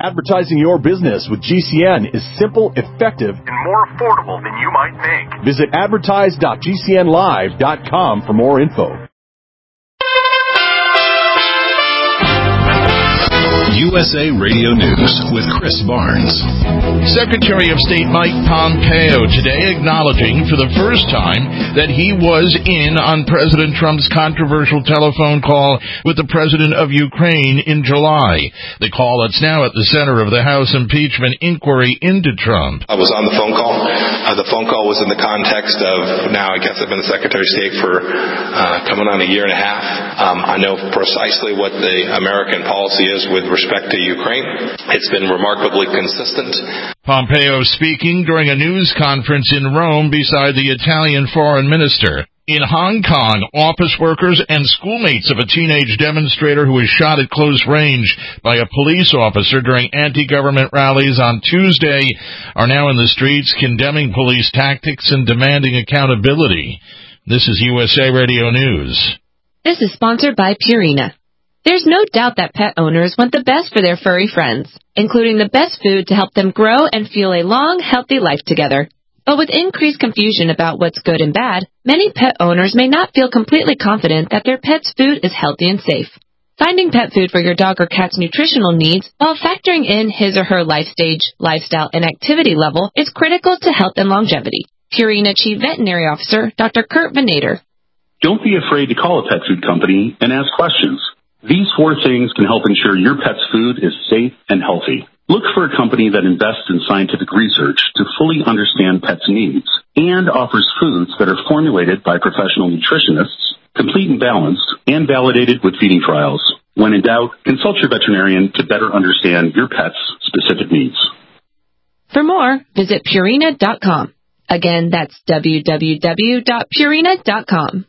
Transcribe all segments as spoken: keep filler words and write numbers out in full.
Advertising your business with G C N is simple, effective, and more affordable than you might think. Visit advertise dot g c n live dot com for more info. U S A Radio News with Chris Barnes. Secretary of State Mike Pompeo today acknowledging for the first time that he was in on President Trump's controversial telephone call with the president of Ukraine in July. The call that's now at the center of the House impeachment inquiry into Trump. I was on the phone call. Uh, the phone call was in the context of, now I guess I've been the Secretary of State for uh, coming on a year and a half. Um, I know precisely what the American policy is with respect to Ukraine. It's been remarkably consistent. Pompeo speaking during a news conference in Rome beside the Italian foreign minister. In Hong Kong, office workers and schoolmates of a teenage demonstrator who was shot at close range by a police officer during anti-government rallies on Tuesday are now in the streets condemning police tactics and demanding accountability. This is U S A Radio News. This is sponsored by Purina. There's no doubt that pet owners want the best for their furry friends, including the best food to help them grow and feel a long, healthy life together. But with increased confusion about what's good and bad, many pet owners may not feel completely confident that their pet's food is healthy and safe. Finding pet food for your dog or cat's nutritional needs while factoring in his or her life stage, lifestyle, and activity level is critical to health and longevity. Purina Chief Veterinary Officer Doctor Kurt Venator. Don't be afraid to call a pet food company and ask questions. These four things can help ensure your pet's food is safe and healthy. Look for a company that invests in scientific research to fully understand pets' needs and offers foods that are formulated by professional nutritionists, complete and balanced, and validated with feeding trials. When in doubt, consult your veterinarian to better understand your pet's specific needs. For more, visit Purina dot com. Again, that's w w w dot purina dot com.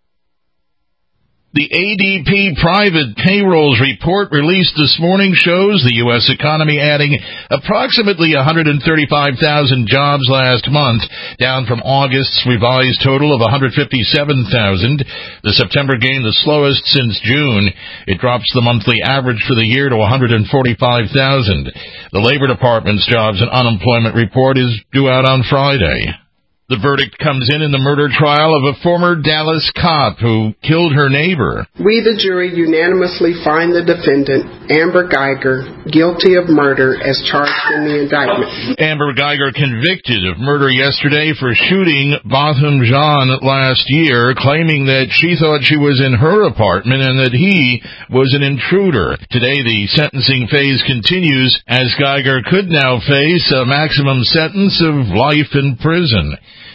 The A D P private payrolls report released this morning shows the U S economy adding approximately one hundred thirty-five thousand jobs last month, down from August's revised total of one hundred fifty-seven thousand. The September gain the slowest since June. It drops the monthly average for the year to one hundred forty-five thousand. The Labor Department's jobs and unemployment report is due out on Friday. The verdict comes in in the murder trial of a former Dallas cop who killed her neighbor. We, the jury, unanimously find the defendant, Amber Geiger, guilty of murder as charged in the indictment. Amber Geiger convicted of murder yesterday for shooting Botham Jean last year, claiming that she thought she was in her apartment and that he was an intruder. Today, the sentencing phase continues as Geiger could now face a maximum sentence of life in prison.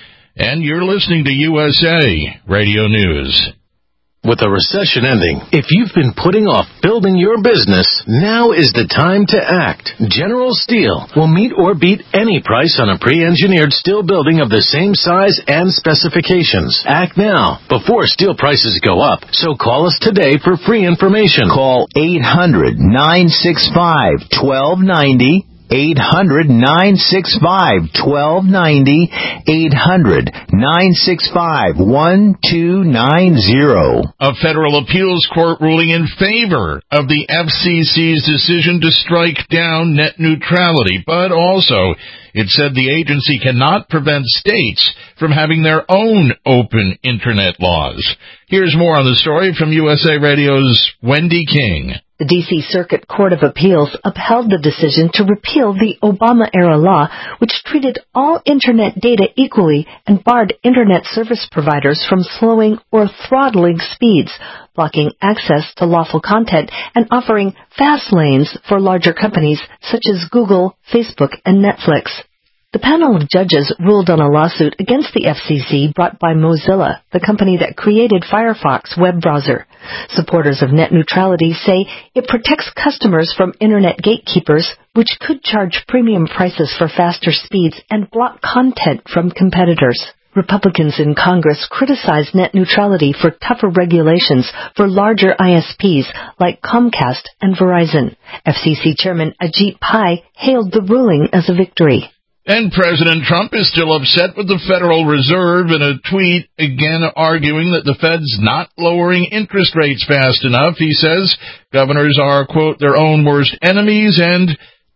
And you're listening to U S A Radio News. With the recession ending, if you've been putting off building your business, now is the time to act. General Steel will meet or beat any price on a pre-engineered steel building of the same size and specifications. Act now, before steel prices go up. So call us today for free information. Call eight hundred, nine six five, one two nine zero. eight hundred, nine six five, one two nine zero. eight hundred, nine six five, one two nine zero. A federal appeals court ruling in favor of the F C C's decision to strike down net neutrality, but also it said the agency cannot prevent states from having their own open Internet laws. Here's more on the story from U S A Radio's Wendy King. The D C Circuit Court of Appeals upheld the decision to repeal the Obama-era law, which treated all Internet data equally and barred Internet service providers from slowing or throttling speeds, blocking access to lawful content, and offering fast lanes for larger companies such as Google, Facebook, and Netflix. The panel of judges ruled on a lawsuit against the F C C brought by Mozilla, the company that created Firefox web browser. Supporters of net neutrality say it protects customers from Internet gatekeepers, which could charge premium prices for faster speeds and block content from competitors. Republicans in Congress criticized net neutrality for tougher regulations for larger I S Ps like Comcast and Verizon. F C C Chairman Ajit Pai hailed the ruling as a victory. And President Trump is still upset with the Federal Reserve in a tweet, again arguing that the Fed's not lowering interest rates fast enough. He says governors are, quote, their own worst enemies and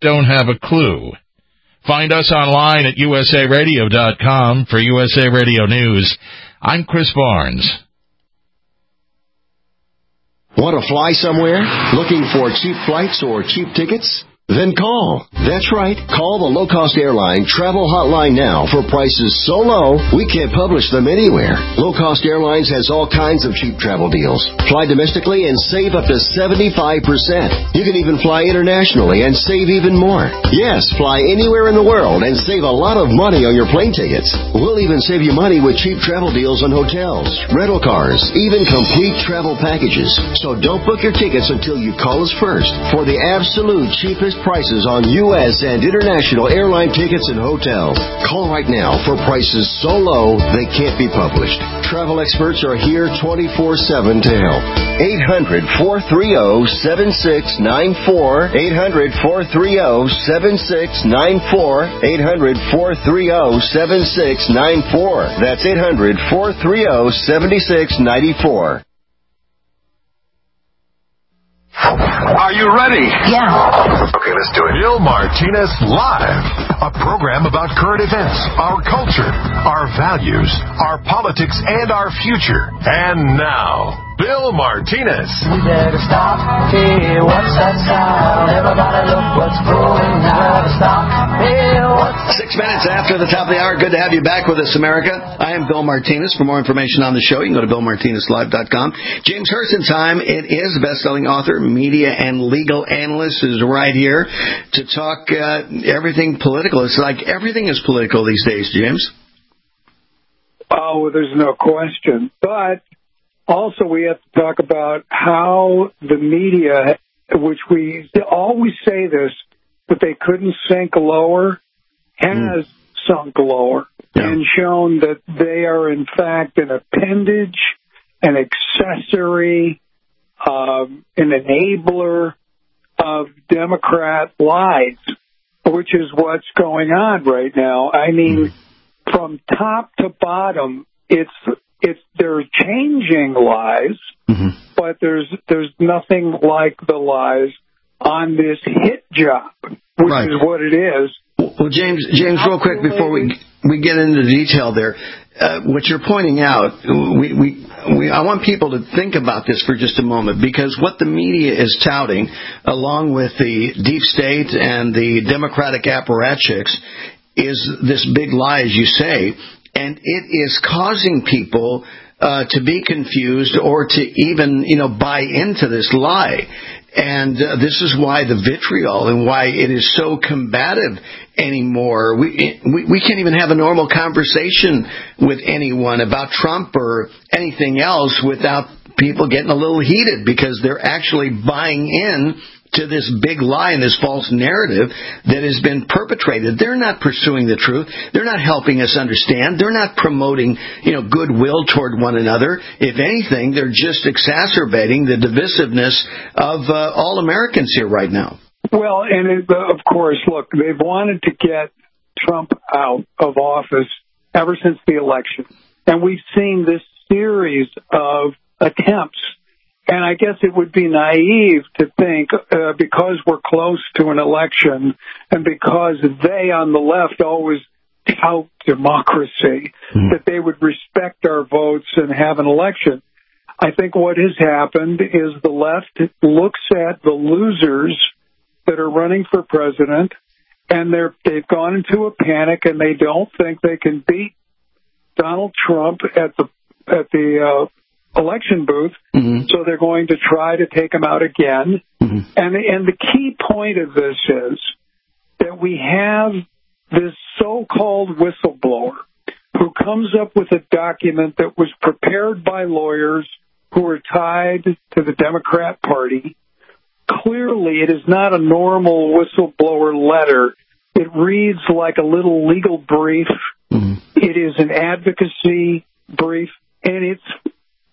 don't have a clue. Find us online at U S A radio dot com for U S A Radio News. I'm Chris Barnes. Want to fly somewhere? Looking for cheap flights or cheap tickets? Then call. That's right. Call the low-cost airline travel hotline now for prices so low we can't publish them anywhere. Low-cost airlines has all kinds of cheap travel deals. Fly domestically and save up to seventy-five percent. You can even fly internationally and save even more. Yes, fly anywhere in the world and save a lot of money on your plane tickets. We'll even save you money with cheap travel deals on hotels, rental cars, even complete travel packages. So don't book your tickets until you call us first for the absolute cheapest prices on U S and international airline tickets and hotels. Call right now for prices so low they can't be published. Travel experts are here twenty-four seven to help. eight hundred, four three zero, seven six nine four. eight hundred, four three zero, seven six nine four. eight hundred, four three zero, seven six nine four. That's eight hundred, four three zero, seven six nine four. Are you ready? Yeah. Okay, let's do it. Bill Martinez Live, a program about current events, our culture, our values, our politics, and our future. And now, Bill Martinez. We better stop. Hey, what's that sound? Everybody look what's going on. Stop. Hey, what's Six minutes after the top of the hour. Good to have you back with us, America. I am Bill Martinez. For more information on the show, you can go to bill martinez live dot com. James Hurston time. It is the best-selling author, media and legal analyst, is right here to talk uh, everything political. It's like everything is political these days, James. Oh, there's no question. But also, we have to talk about how the media, which we always say this, but they couldn't sink lower, has mm. sunk lower yeah. and shown that they are, in fact, an appendage, an accessory, um, an enabler of Democrat lies, which is what's going on right now. I mean, mm. from top to bottom, it's It's they're changing lies, mm-hmm. but there's there's nothing like the lies on this hit job, which right. is what it is. Well, James, James, real quick before we we get into the detail there, uh, what you're pointing out, we, we we I want people to think about this for just a moment, because what the media is touting, along with the deep state and the Democratic apparatchiks, is this big lie, as you say. And it is causing people uh, to be confused or to even, you know, buy into this lie. And uh, this is why the vitriol and why it is so combative anymore. We, we we can't even have a normal conversation with anyone about Trump or anything else without people getting a little heated, because they're actually buying in to this big lie and this false narrative that has been perpetrated. They're not pursuing the truth. They're not helping us understand. They're not promoting, you know, goodwill toward one another. If anything, they're just exacerbating the divisiveness of uh, all Americans here right now. Well, and it, of course, look, they've wanted to get Trump out of office ever since the election. And we've seen this series of attempts. And I guess it would be naive to think, uh, because we're close to an election and because they on the left always tout democracy, mm. that they would respect our votes and have an election. I think what has happened is the left looks at the losers that are running for president, and they're, they've gone into a panic, and they don't think they can beat Donald Trump at the at the uh, election booth, mm-hmm. so they're going to try to take him out again. Mm-hmm. And, and the key point of this is that we have this so-called whistleblower who comes up with a document that was prepared by lawyers who are tied to the Democrat Party. Clearly, it is not a normal whistleblower letter. It reads like a little legal brief. Mm-hmm. It is an advocacy brief, and it's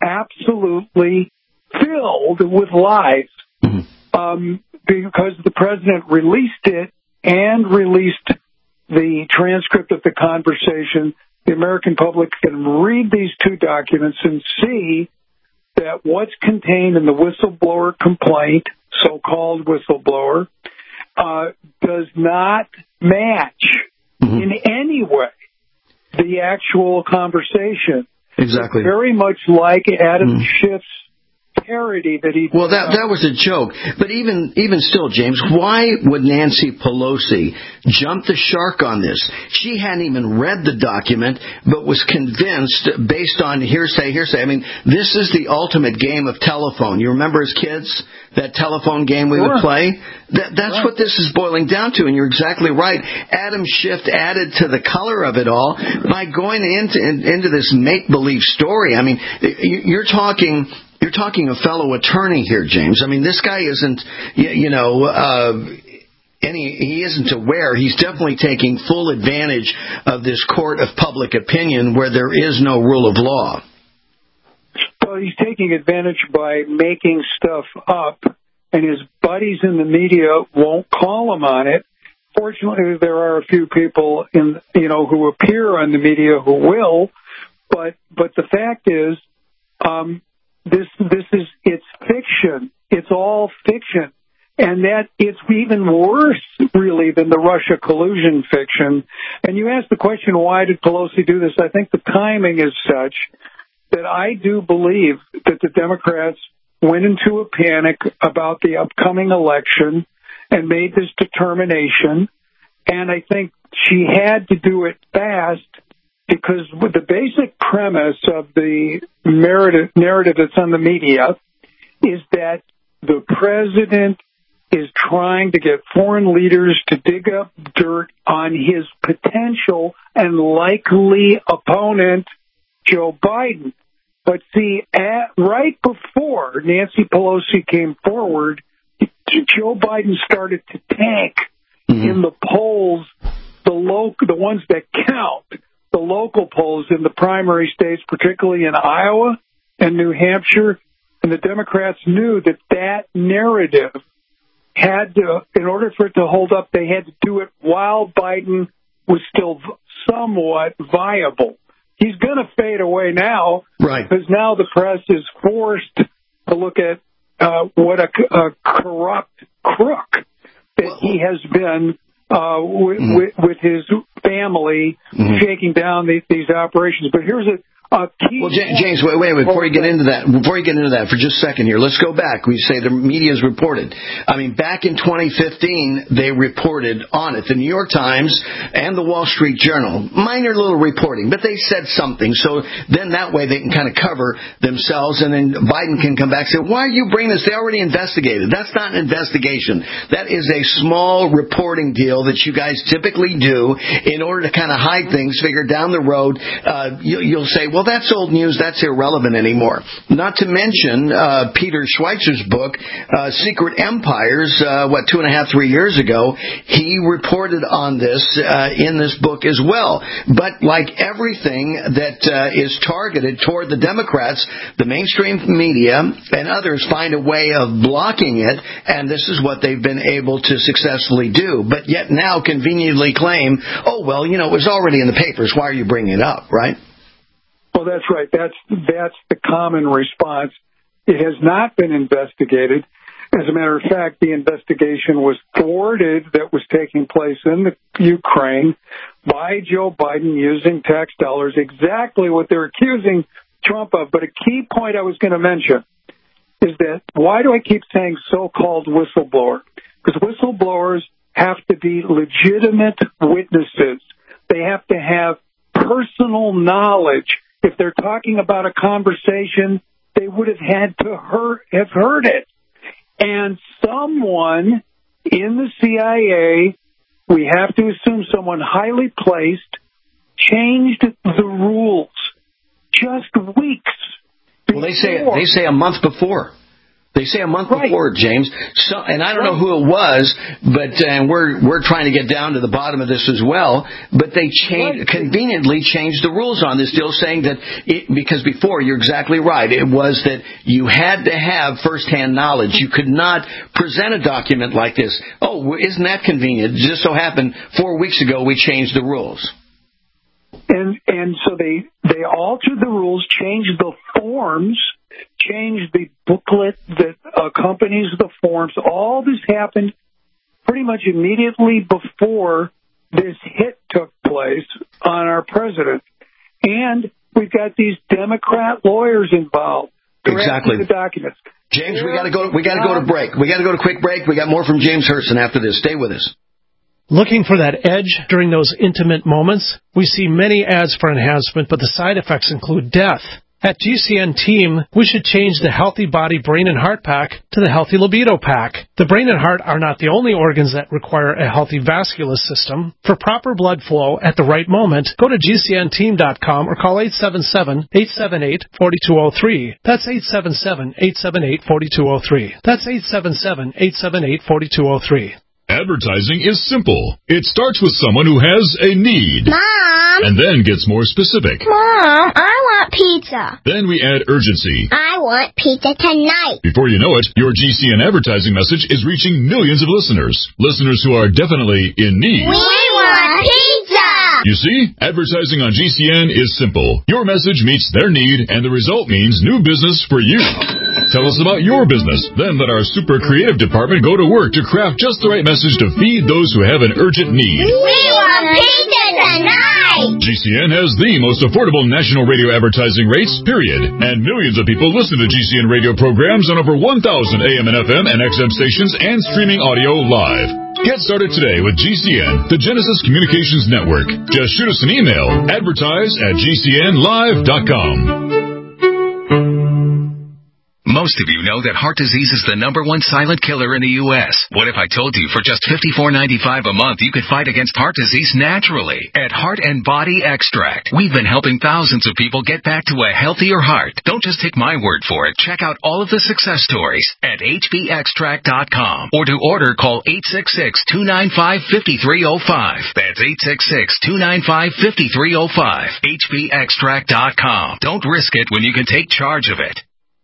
absolutely filled with lies, mm-hmm. um, because the president released it and released the transcript of the conversation. The American public can read these two documents and see that what's contained in the whistleblower complaint, so-called whistleblower, uh, does not match mm-hmm. in any way the actual conversation. Exactly. It's very much like Adam mm. Schiff's parody that he. Well, that that was a joke. But even even still, James, why would Nancy Pelosi jump the shark on this? She hadn't even read the document, but was convinced based on hearsay, hearsay. I mean, this is the ultimate game of telephone. You remember as kids that telephone game we sure. would play? That, that's right. What this is boiling down to, and you're exactly right. Adam Schiff added to the color of it all by going into into this make-believe story. I mean, you're talking. You're talking a fellow attorney here, James. I mean, this guy isn't, you know, uh, any, he isn't aware. He's definitely taking full advantage of this court of public opinion where there is no rule of law. Well, he's taking advantage by making stuff up, and his buddies in the media won't call him on it. Fortunately, there are a few people in, you know, who appear on the media who will, but but the fact is, um, This this is it's fiction. It's all fiction, and that it's even worse, really, than the Russia collusion fiction. And you asked the question, why did Pelosi do this? I think the timing is such that I do believe that the Democrats went into a panic about the upcoming election and made this determination. And I think she had to do it fast, because with the basic premise of the narrative, narrative that's on the media is that the president is trying to get foreign leaders to dig up dirt on his potential and likely opponent, Joe Biden. But see, at, right before Nancy Pelosi came forward, Joe Biden started to tank mm-hmm. in the polls, the local, the ones that count. The local polls in the primary states, particularly in Iowa and New Hampshire, and the Democrats knew that that narrative had to, in order for it to hold up, they had to do it while Biden was still somewhat viable. He's going to fade away now, right? Because now the press is forced to look at uh, what a, a corrupt crook that well, he has been uh, with, mm-hmm. with, with his family mm-hmm. shaking down these, these operations. But here's a, a key. Well, James, wait, wait, wait, before you get into that, before you get into that for just a second here, let's go back. We say the media has reported. I mean, back in twenty fifteen, they reported on it. The New York Times and the Wall Street Journal, minor little reporting, but they said something. So then that way they can kind of cover themselves, and then Biden can come back and say, why are you bringing this? They already investigated. That's not an investigation. That is a small reporting deal that you guys typically do in order to kind of hide things, figure down the road, uh, you, you'll say, well, that's old news. That's irrelevant anymore. Not to mention uh, Peter Schweizer's book, uh, Secret Empires, uh, what, two and a half, three years ago. He reported on this uh, in this book as well. But like everything that uh, is targeted toward the Democrats, the mainstream media and others find a way of blocking it, and this is what they've been able to successfully do. But yet now conveniently claim, oh, well, you know, it was already in the papers. Why are you bringing it up, right? Well, that's right. That's that's the common response. It has not been investigated. As a matter of fact, the investigation was thwarted that was taking place in the Ukraine by Joe Biden using tax dollars, exactly what they're accusing Trump of. But a key point I was going to mention is that why do I keep saying so-called whistleblower? Because whistleblowers have to be legitimate witnesses. They have to have personal knowledge. If they're talking about a conversation, they would have had to heard, have heard it. And someone in the C I A, we have to assume someone highly placed, changed the rules just weeks before. Well, they say they say a month before. They say a month right. before, James. So, and I don't right. know who it was, but uh, and we're we're trying to get down to the bottom of this as well. But they changed, right. conveniently changed the rules on this deal, saying that it, because before you're exactly right, it was that you had to have firsthand knowledge. You could not present a document like this. Oh, isn't that convenient? It just so happened four weeks ago we changed the rules. And and so they they altered the rules, changed the forms. Changed the booklet that accompanies the forms. All this happened pretty much immediately before this hit took place on our president. And we've got these Democrat lawyers involved. Exactly. The documents. James, we got to go. We got to go to break. We got to go to quick break. We got more from James Hurston after this. Stay with us. Looking for that edge during those intimate moments? We see many ads for enhancement, but the side effects include death. At G C N Team, we should change the Healthy Body, Brain, and Heart Pack to the Healthy Libido Pack. The brain and heart are not the only organs that require a healthy vascular system. For proper blood flow at the right moment, go to G C N team dot com or call eight seven seven, eight seven eight, four two zero three. That's eight seven seven, eight seven eight, four two zero three. That's eight seven seven, eight seven eight, four two zero three. Advertising is simple. It starts with someone who has a need. Mom! And then gets more specific. Mom, I want pizza. Then we add urgency. I want pizza tonight. Before you know it, your G C N advertising message is reaching millions of listeners. Listeners who are definitely in need. We want pizza! You see, advertising on G C N is simple. Your message meets their need, and the result means new business for you. Tell us about your business. Then let our super creative department go to work to craft just the right message to feed those who have an urgent need. We want pizza tonight! G C N has the most affordable national radio advertising rates, period. And millions of people listen to G C N radio programs on over one thousand A M and F M and X M stations and streaming audio live. Get started today with G C N, the Genesis Communications Network. Just shoot us an email, advertise at G C N live dot com. Most of you know that heart disease is the number one silent killer in the U S What if I told you for just fifty-four ninety-five a month you could fight against heart disease naturally? At Heart and Body Extract, we've been helping thousands of people get back to a healthier heart. Don't just take my word for it. Check out all of the success stories at H B extract dot com. Or to order, call eight six six, two nine five, five three zero five. That's eight six six, two nine five, five three zero five. H B extract dot com. Don't risk it when you can take charge of it.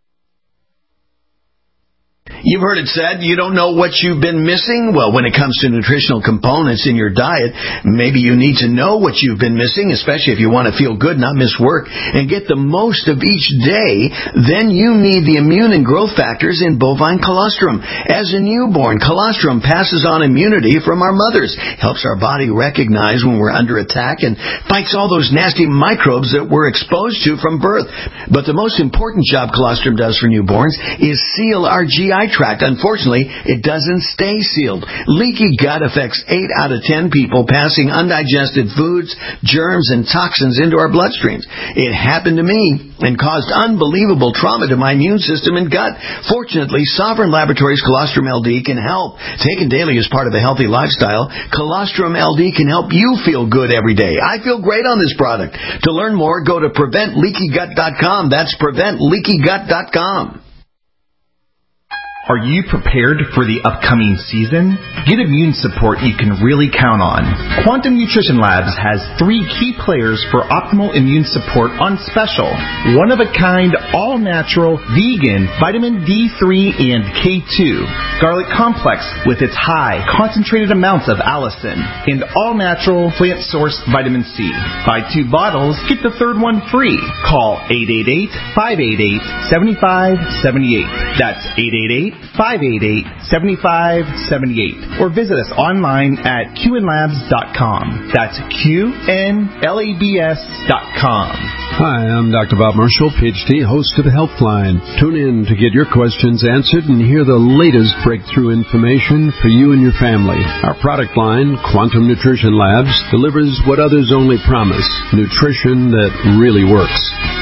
You've heard it said, you don't know what you've been missing? Well, when it comes to nutritional components in your diet, maybe you need to know what you've been missing, especially if you want to feel good, not miss work, and get the most of each day. Then you need the immune and growth factors in bovine colostrum. As a newborn, colostrum passes on immunity from our mothers, helps our body recognize when we're under attack, and fights all those nasty microbes that we're exposed to from birth. But the most important job colostrum does for newborns is seal our G I tract. Unfortunately, it doesn't stay sealed. Leaky gut affects eight out of ten people, passing undigested foods, germs, and toxins into our bloodstreams. It happened to me and caused unbelievable trauma to my immune system and gut. Fortunately, Sovereign Laboratories Colostrum L D can help. Taken daily as part of a healthy lifestyle, Colostrum L D can help you feel good every day. I feel great on this product. To learn more, go to prevent leaky gut dot com. That's prevent leaky gut dot com. Are you prepared for the upcoming season? Get immune support you can really count on. Quantum Nutrition Labs has three key players for optimal immune support on special. One-of-a-kind, all-natural, vegan, vitamin D three and K two. Garlic Complex with its high, concentrated amounts of allicin. And all-natural, plant-sourced vitamin C. Buy two bottles, get the third one free. Call eight eight eight, five eight eight, seven five seven eight. That's eight eight eight, five eight eight, seven five seven eight, or visit us online at q n labs dot com. That's Q N L A B S dot com. Hi, I'm Doctor Bob Marshall, P H D, host of Healthline. Tune in to get your questions answered and hear the latest breakthrough information for you and your family. Our product line, Quantum Nutrition Labs, delivers what others only promise, nutrition that really works.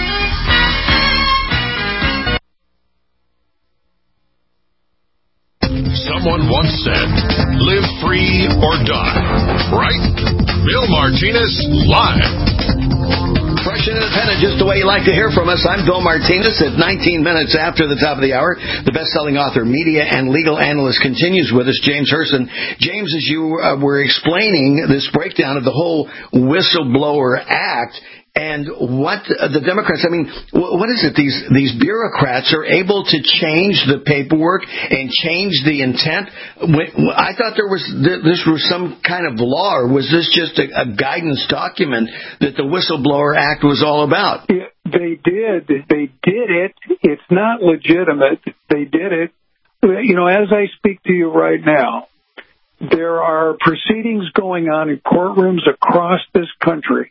Someone once said, live free or die. Right? Bill Martinez, live. Fresh and independent, just the way you like to hear from us. I'm Bill Martinez at nineteen minutes after the top of the hour. The best-selling author, media, and legal analyst continues with us, James Hurston. James, as you uh, were explaining this breakdown of the whole Whistleblower Act, and what the Democrats, I mean, what is it? These these bureaucrats are able to change the paperwork and change the intent. I thought there was this was some kind of law, or was this just a, a guidance document that the Whistleblower Act was all about? Yeah, they did. They did it. It's not legitimate. They did it. You know, as I speak to you right now, There are proceedings going on in courtrooms across this country.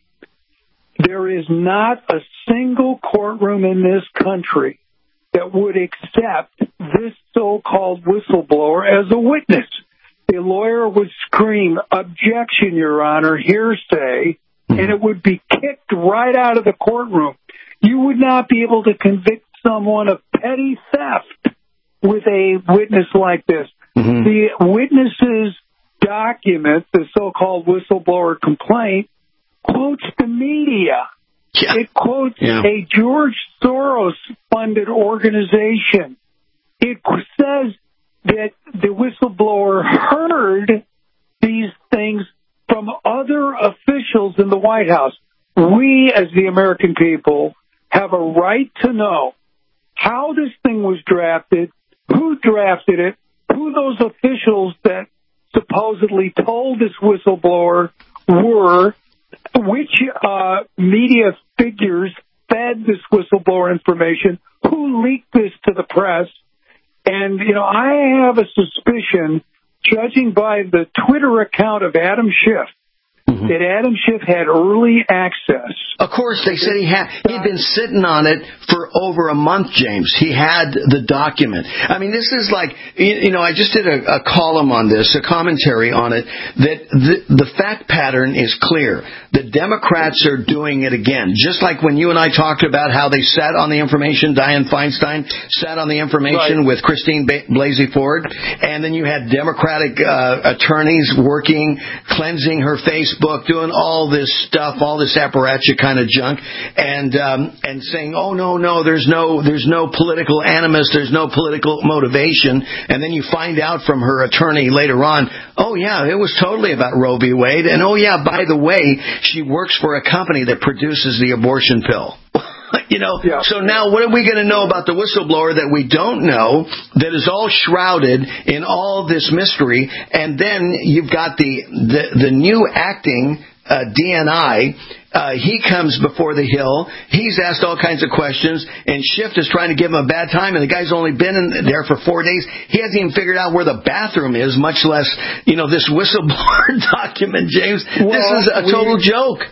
There is not a single courtroom in this country that would accept this so-called whistleblower as a witness. The lawyer would scream, "Objection, Your Honor, hearsay," and it would be kicked right out of the courtroom. You would not be able to convict someone of petty theft with a witness like this. Mm-hmm. The witness's document, the so-called whistleblower complaint, quotes the media. Yeah. It quotes yeah. a George Soros-funded organization. It says that the whistleblower heard these things from other officials in the White House. We, as the American people, have a right to know how this thing was drafted, who drafted it, who those officials that supposedly told this whistleblower were, which uh, media figures fed this whistleblower information, who leaked this to the press. And, you know, I have a suspicion, judging by the Twitter account of Adam Schiff, mm-hmm. that Adam Schiff had early access. Of course, they said he had. He'd been sitting on it for over a month, James. He had the document. I mean, this is like, you know, I just did a, a column on this, a commentary on it, that the, the fact pattern is clear. The Democrats are doing it again. Just like when you and I talked about how they sat on the information, Dianne Feinstein sat on the information right. with Christine Blasey Ford, and then you had Democratic uh, attorneys working, cleansing her Facebook, doing all this stuff, all this apparatchik kind of junk, and um, and saying, oh no, no, there's no there's no political animus, there's no political motivation, and then you find out from her attorney later on, oh yeah, it was totally about Roe v. Wade, and oh yeah, by the way, she works for a company that produces the abortion pill. You know, yeah. So now what are we going to know about the whistleblower that we don't know, that is all shrouded in all this mystery? And then you've got the the, the new acting uh, D N I. Uh, he comes before the Hill. He's asked all kinds of questions, and Schiff is trying to give him a bad time, and the guy's only been in there for four days. He hasn't even figured out where the bathroom is, much less, you know, this whistleblower document, James. Well, this is a total we- joke.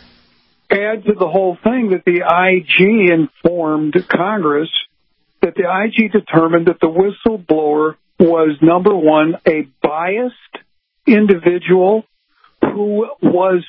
Add to the whole thing that the I G informed Congress that the I G determined that the whistleblower was, number one, a biased individual who was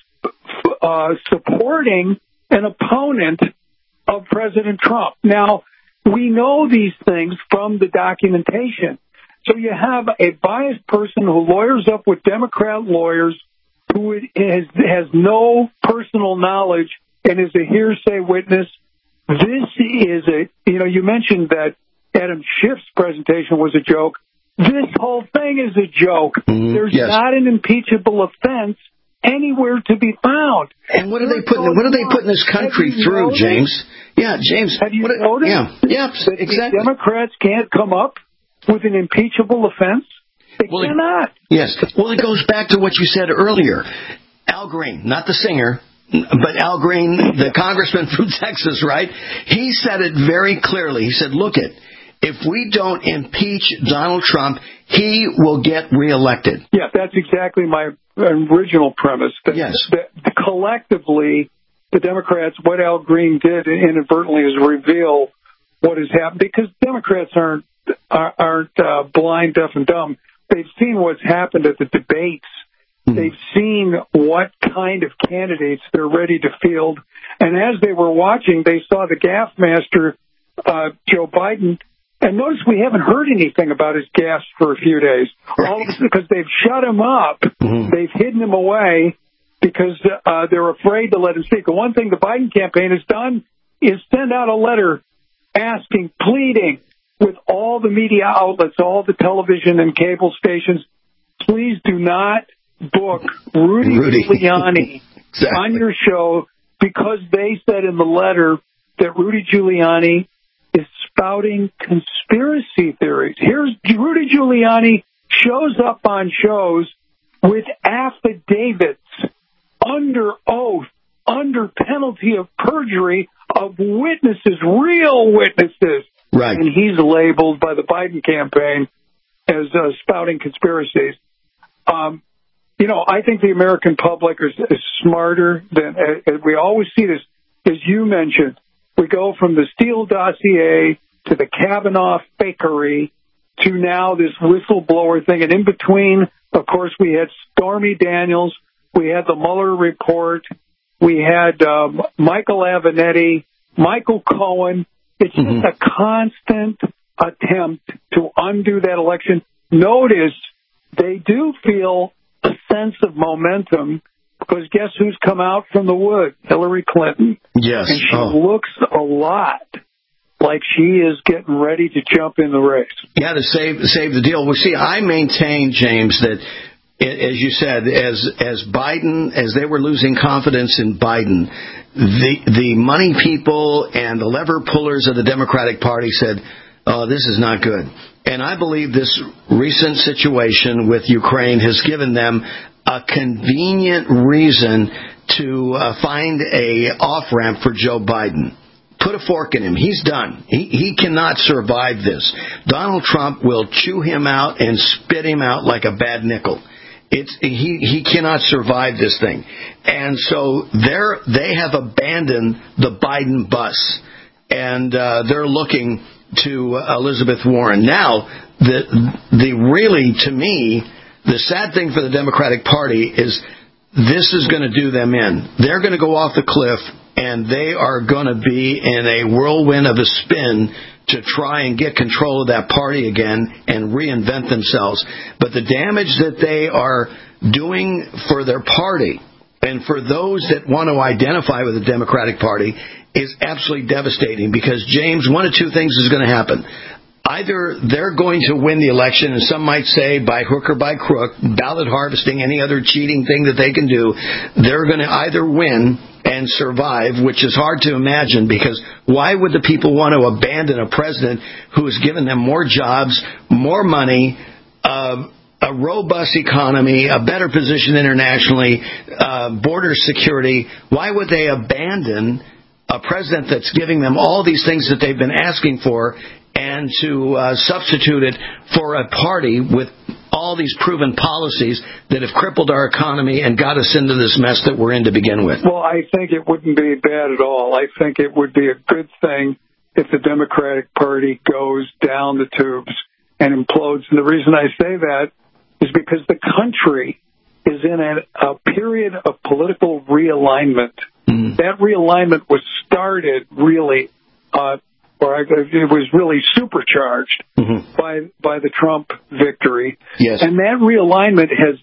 uh, supporting an opponent of President Trump. Now, we know these things from the documentation. So you have a biased person who lawyers up with Democrat lawyers, who has, has no personal knowledge and is a hearsay witness. This is a, you know, you mentioned that Adam Schiff's presentation was a joke. This whole thing is a joke. Mm, There's yes. not an impeachable offense anywhere to be found. And what are they putting? What are they putting this country through, noticed? James? Yeah, James. Have you what noticed? Yeah, yeah, that exactly. The Democrats can't come up with an impeachable offense. They well, cannot. It, yes. Well, it goes back to what you said earlier. Al Green, not the singer, but Al Green, the congressman from Texas, right? He said it very clearly. He said, look it, if we don't impeach Donald Trump, he will get reelected. Yeah, that's exactly my original premise. That, yes. That collectively, the Democrats, what Al Green did inadvertently is reveal what has happened, because Democrats aren't, aren't uh, blind, deaf, and dumb. They've seen what's happened at the debates. Mm-hmm. They've seen what kind of candidates they're ready to field. And as they were watching, they saw the gaffe master, uh, Joe Biden. And notice we haven't heard anything about his gaffes for a few days. Right. All because they've shut him up. Mm-hmm. They've hidden him away because uh, they're afraid to let him speak. The one thing the Biden campaign has done is send out a letter asking, pleading, with all the media outlets, all the television and cable stations, please do not book Rudy, Rudy. Giuliani exactly. on your show, because they said in the letter that Rudy Giuliani is spouting conspiracy theories. Here's Rudy Giuliani shows up on shows with affidavits under oath, under penalty of perjury, of witnesses, real witnesses. Right. And he's labeled by the Biden campaign as uh, spouting conspiracies. Um, you know, I think the American public is, is smarter than uh, we always see this. As you mentioned, we go from the Steele dossier to the Kavanaugh fakery to now this whistleblower thing. And in between, of course, we had Stormy Daniels. We had the Mueller report. We had um, Michael Avenatti, Michael Cohen. It's just mm-hmm. a constant attempt to undo that election. Notice they do feel a sense of momentum because guess who's come out from the wood? Hillary Clinton. Yes. And she oh. looks a lot like she is getting ready to jump in the race. Yeah, to save save the deal. Well, see, I maintain, James, that as you said, as as Biden, as they were losing confidence in Biden, the the money people and the lever pullers of the Democratic Party said, "Oh, this is not good." And I believe this recent situation with Ukraine has given them a convenient reason to uh, find a off-ramp for Joe Biden. Put a fork in him. He's done. He, he cannot survive this. Donald Trump will chew him out and spit him out like a bad nickel. It's, he, he cannot survive this thing. And so they're, they have abandoned the Biden bus. And uh, they're looking to uh, Elizabeth Warren. Now, the the really, to me, the sad thing for the Democratic Party is this is going to do them in. They're going to go off the cliff, and they are going to be in a whirlwind of a spin to try and get control of that party again and reinvent themselves. But the damage that they are doing for their party and for those that want to identify with the Democratic Party is absolutely devastating because, James, one of two things is going to happen. Either they're going to win the election, and some might say by hook or by crook, ballot harvesting, any other cheating thing that they can do, they're going to either win and survive, which is hard to imagine because why would the people want to abandon a president who has given them more jobs, more money, uh, a robust economy, a better position internationally, uh, border security? Why would they abandon a president that's giving them all these things that they've been asking for and to uh, substitute it for a party with all these proven policies that have crippled our economy and got us into this mess that we're in to begin with? Well, I think it wouldn't be bad at all. I think it would be a good thing if the Democratic Party goes down the tubes and implodes. And the reason I say that is because the country is in a, a period of political realignment. Mm-hmm. That realignment was started really, uh, or it was really supercharged mm-hmm. by by the Trump victory. Yes. And that realignment has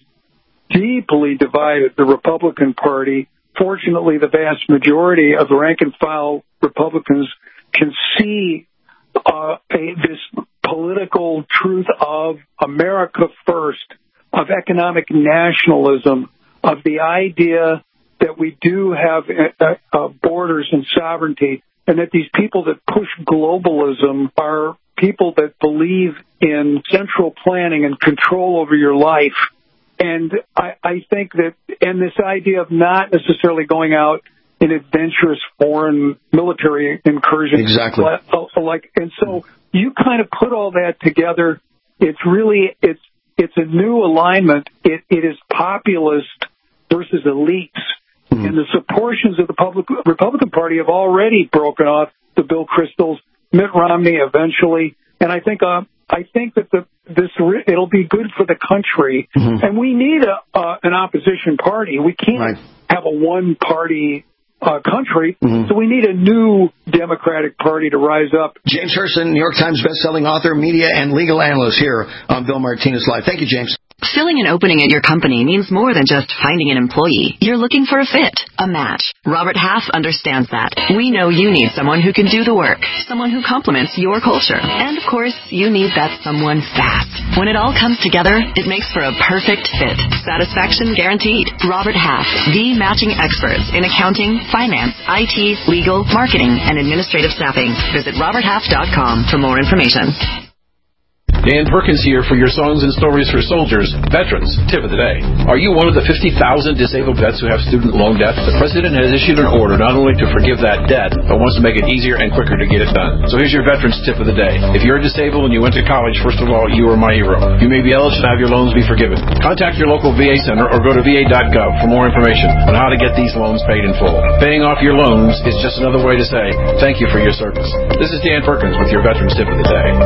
deeply divided the Republican Party. Fortunately, the vast majority of the rank-and-file Republicans can see uh, a, this political truth of America first, of economic nationalism, of the idea that we do have uh, uh, borders and sovereignty, and that these people that push globalism are people that believe in central planning and control over your life. And I, I think that, and this idea of not necessarily going out in adventurous foreign military incursions. Exactly. Like, and so you kind of put all that together. It's really, it's, it's a new alignment. It, it is populist versus elites. Mm-hmm. And the portions of the public, Republican Party have already broken off the Bill Kristols, Mitt Romney eventually. And I think, uh, I think that the, this, it'll be good for the country. Mm-hmm. And we need a, uh, an opposition party. We can't right. have a one party Uh, country, mm-hmm. so we need a new Democratic Party to rise up. James Hurston, New York Times bestselling author, media, and legal analyst here on Bill Martinez Live. Thank you, James. Filling an opening at your company means more than just finding an employee. You're looking for a fit, a match. Robert Half understands that. We know you need someone who can do the work, someone who complements your culture. And, of course, you need that someone fast. When it all comes together, it makes for a perfect fit. Satisfaction guaranteed. Robert Half, the matching experts in accounting, finance, I T, legal, marketing, and administrative staffing. Visit robert half dot com for more information. Dan Perkins here for your Songs and Stories for Soldiers Veterans Tip of the Day. Are you one of the fifty thousand disabled vets who have student loan debt? The President has issued an order not only to forgive that debt, but wants to make it easier and quicker to get it done. So here's your Veterans Tip of the Day. If you're disabled and you went to college, first of all, you are my hero. You may be eligible to have your loans be forgiven. Contact your local V A center or go to V A dot gov for more information on how to get these loans paid in full. Paying off your loans is just another way to say thank you for your service. This is Dan Perkins with your Veterans Tip of the Day.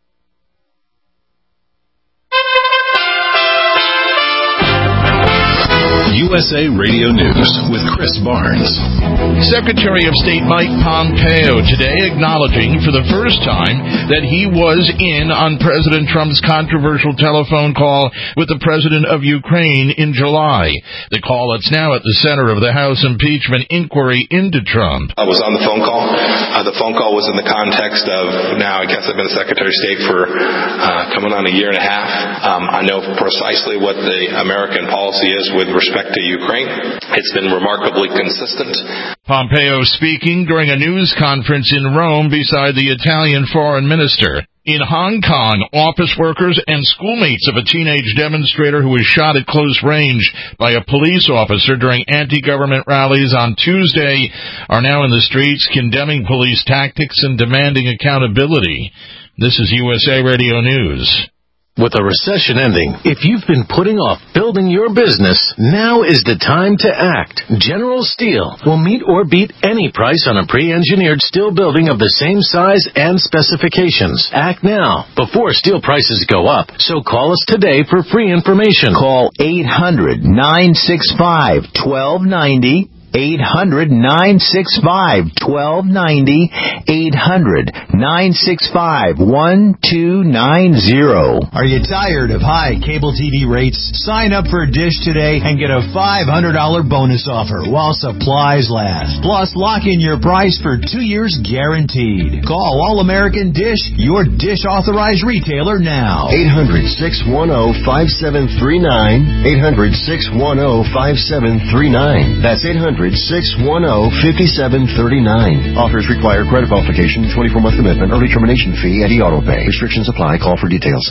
U S A Radio News with Chris Barnes. Secretary of State Mike Pompeo today acknowledging for the first time that he was in on President Trump's controversial telephone call with the president of Ukraine in July. The call that's now at the center of the House impeachment inquiry into Trump. I was on the phone call. Uh, the phone call was in the context of, now I guess I've been a Secretary of State for uh, coming on a year and a half. Um, I know precisely what the American policy is with respect to Ukraine. It's been remarkably consistent. Pompeo speaking during a news conference in Rome beside the Italian foreign minister. In Hong Kong, office workers and schoolmates of a teenage demonstrator who was shot at close range by a police officer during anti-government rallies on Tuesday are now in the streets condemning police tactics and demanding accountability. This is U S A Radio News. With a recession ending, if you've been putting off building your business, now is the time to act. General Steel will meet or beat any price on a pre-engineered steel building of the same size and specifications. Act now, before steel prices go up. So call us today for free information. Call eight hundred, nine six five, one two nine zero. eight hundred, nine six five, one two nine zero. eight hundred, nine six five, one two nine zero. Are you tired of high cable T V rates? Sign up for Dish today and get a five hundred dollars bonus offer while supplies last. Plus, lock in your price for two years guaranteed. Call All American Dish, your Dish authorized retailer now. eight hundred, six one zero, five seven three nine. eight hundred, six one zero, five seven three nine. That's eight hundred, six one zero, five seven three nine. Offers require credit qualification, twenty-four month commitment, early termination fee, and e-auto pay. Restrictions apply. Call for details.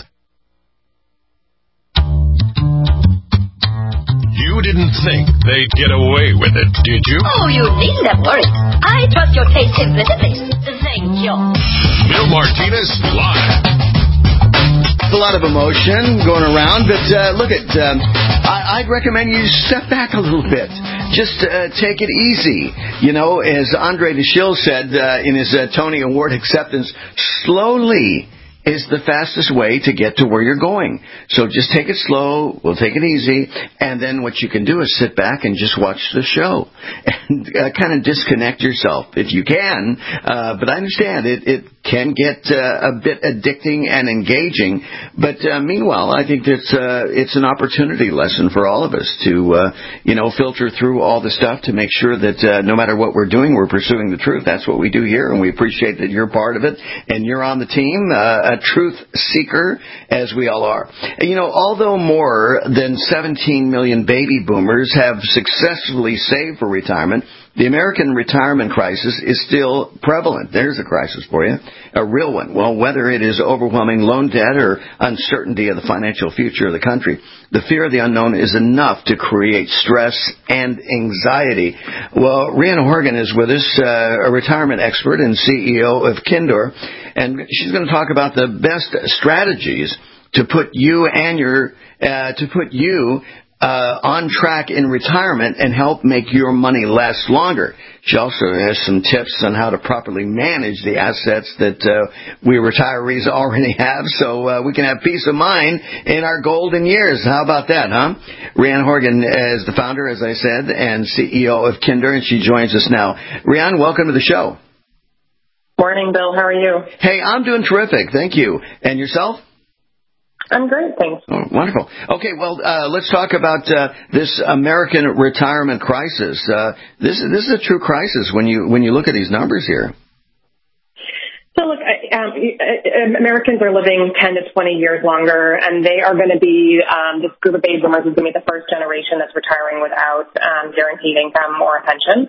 You didn't think they'd get away with it, did you? Oh, you needn't have worried. I trust your taste simplicity. Thank you. Bill Martinez live. A lot of emotion going around, but uh, look at, um, I, I'd recommend you step back a little bit. Just uh, take it easy. You know, as Andre DeShiel said uh, in his uh, Tony Award acceptance, slowly is the fastest way to get to where you're going. So just take it slow, we'll take it easy, and then what you can do is sit back and just watch the show and uh, kind of disconnect yourself if you can. Uh, but I understand it, it can get uh, a bit addicting and engaging. But uh, meanwhile, I think that's uh, it's an opportunity lesson for all of us to, uh, you know, filter through all the stuff to make sure that uh, no matter what we're doing, we're pursuing the truth. That's what we do here, and we appreciate that you're part of it and you're on the team. Uh, a truth seeker, as we all are. You know, although more than seventeen million baby boomers have successfully saved for retirement, the American retirement crisis is still prevalent. There's a crisis for you, a real one. Well, whether it is overwhelming loan debt or uncertainty of the financial future of the country, the fear of the unknown is enough to create stress and anxiety. Well, Rhiannon Horgan is with us, uh, a retirement expert and C E O of Kindor, and she's going to talk about the best strategies to put you and your uh, to put you uh, on track in retirement and help make your money last longer. She also has some tips on how to properly manage the assets that uh, we retirees already have, so uh, we can have peace of mind in our golden years. How about that, huh? Rhiannon Horgan is the founder, as I said, and C E O of Kindor, and she joins us now. Rhiannon, welcome to the show. Morning, Bill. How are you? Hey, I'm doing terrific. Thank you. And yourself? I'm great, thanks. Oh, wonderful. Okay, well, uh, let's talk about uh, this American retirement crisis. Uh, this this is a true crisis when you when you look at these numbers here. So, look, um, Americans are living ten to twenty years longer, and they are going to be, um, this group of baby boomers is going to be the first generation that's retiring without um, guaranteed income or a pension.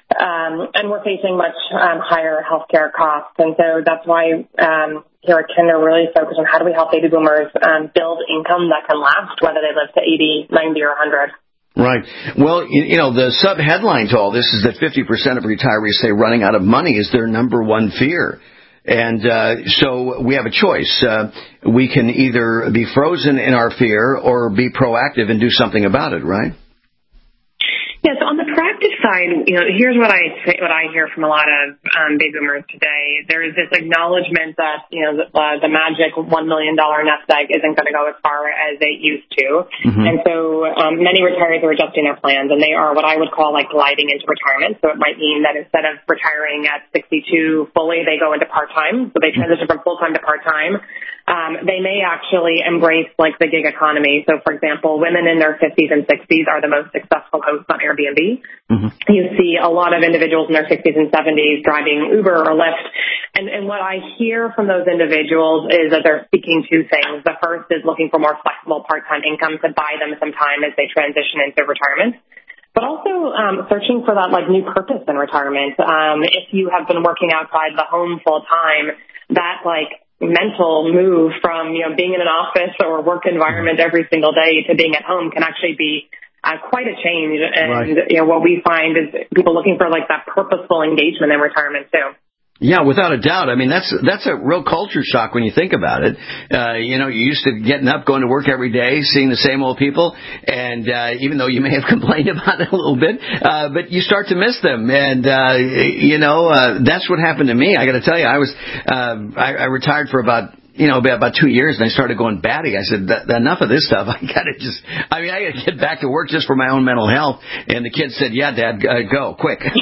Um, and we're facing much um, higher healthcare costs. And so that's why um, here at Kinder we're really focused on how do we help baby boomers um, build income that can last, whether they live to eighty, ninety, or one hundred. Right. Well, you, you know, the sub-headline to all this is that fifty percent of retirees say running out of money is their number one fear. And uh, so we have a choice. Uh, we can either be frozen in our fear or be proactive and do something about it, right? Yes, on the proactive side, you know, here's what I say, what I hear from a lot of um, baby boomers today. There is this acknowledgement that, you know, the, uh, the magic one million dollars nest egg isn't going to go as far as it used to. Mm-hmm. And so um, many retirees are adjusting their plans, and they are what I would call like gliding into retirement. So it might mean that instead of retiring at sixty-two fully, they go into part-time. So they transition from full-time to part-time. Um, they may actually embrace like the gig economy. So, for example, women in their fifties and sixties are the most successful hosts on Airbnb. Mm-hmm. You see a lot of individuals in their sixties and seventies driving Uber or Lyft. And, and what I hear from those individuals is that they're seeking two things. The first is looking for more flexible part-time income to buy them some time as they transition into retirement. But also um, searching for that like new purpose in retirement. Um, if you have been working outside the home full time, that like mental move from, you know, being in an office or work environment every single day to being at home can actually be uh, quite a change. And, right. you know, what we find is people looking for like that purposeful engagement in retirement too. Yeah, without a doubt. I mean, that's that's a real culture shock when you think about it. Uh, you know, you're used to getting up, going to work every day, seeing the same old people, and uh, even though you may have complained about it a little bit, uh, but you start to miss them. And, uh, you know, uh, that's what happened to me. I got to tell you, I was uh, I, I retired for about... you know, about two years, and I started going batty. I said, enough of this stuff. I got to just, I mean, I got to get back to work just for my own mental health. And the kids said, yeah, Dad, uh, go, quick. yeah,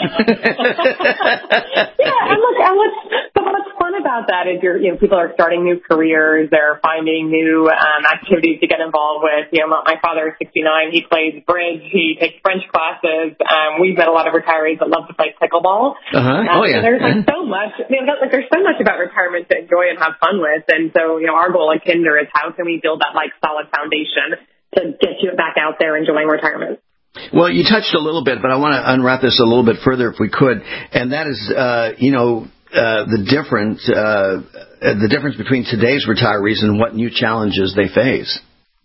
and look, and what's, but what's fun about that is you're, you know, people are starting new careers. They're finding new um, activities to get involved with. You know, my father is sixty-nine. He plays bridge. He takes French classes. Um, we've met a lot of retirees that love to play pickleball. Uh-huh. Um, oh, yeah. So there's like so much, I mean, like, there's so much about retirement to enjoy and have fun with. And so, you know, our goal at Kinder is how can we build that like solid foundation to get you back out there enjoying retirement. Well, you touched a little bit, but I want to unwrap this a little bit further if we could, and that is, uh, you know, uh, the different uh, the difference between today's retirees and what new challenges they face.